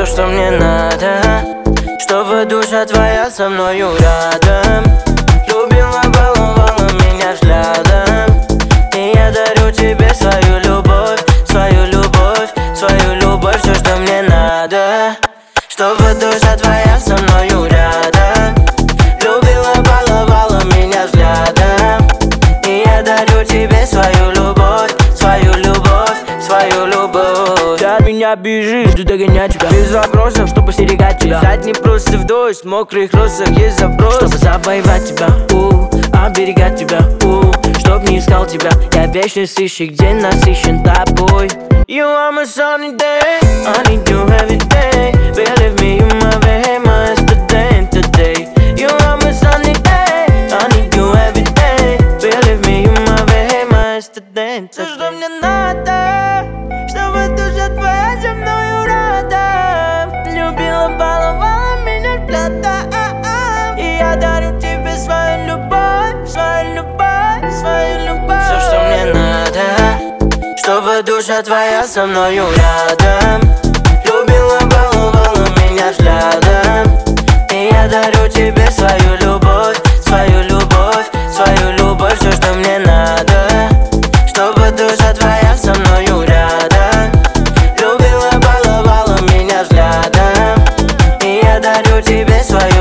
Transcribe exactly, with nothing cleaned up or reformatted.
все, что мне надо, чтобы душа твоя со мною рядом. Любила, баловала меня взглядом, и я дарю тебе свою любовь, свою любовь, свою любовь. Все, что мне надо, чтобы душа твоя со мною рядом. Любила, баловала меня взглядом, и я дарю тебе свою любовь, свою любовь, свою любовь. Ты от меня бежишь, жду догонять тебя, без вопросов, чтобы постерегать тебя. Взять не просто в дождь, в мокрых росах есть запрос, чтобы завоевать тебя, у, оберегать тебя, у, чтоб не искал тебя. Я вечный сыщик, день насыщен тобой. You are my sunny day, I need you every day. Believe me, you my very much today and today. You are my sunny day, I need you every day. Believe me, you my very much today and today. Все, что мне надо, чтобы душа твоя со мною рядом. Любила, баловала меня взглядом, и я дарю тебе свою любовь, свою любовь, свою любовь. Все, что мне надо, чтобы душа твоя со мною рядом. Любила, баловала меня взглядом, и я дарю тебе свою любовь, свою любовь, свою любовь. Все, что мне надо, чтобы душа твоя со мною рядом. Любила, баловала меня взглядом, и я дарю тебе свою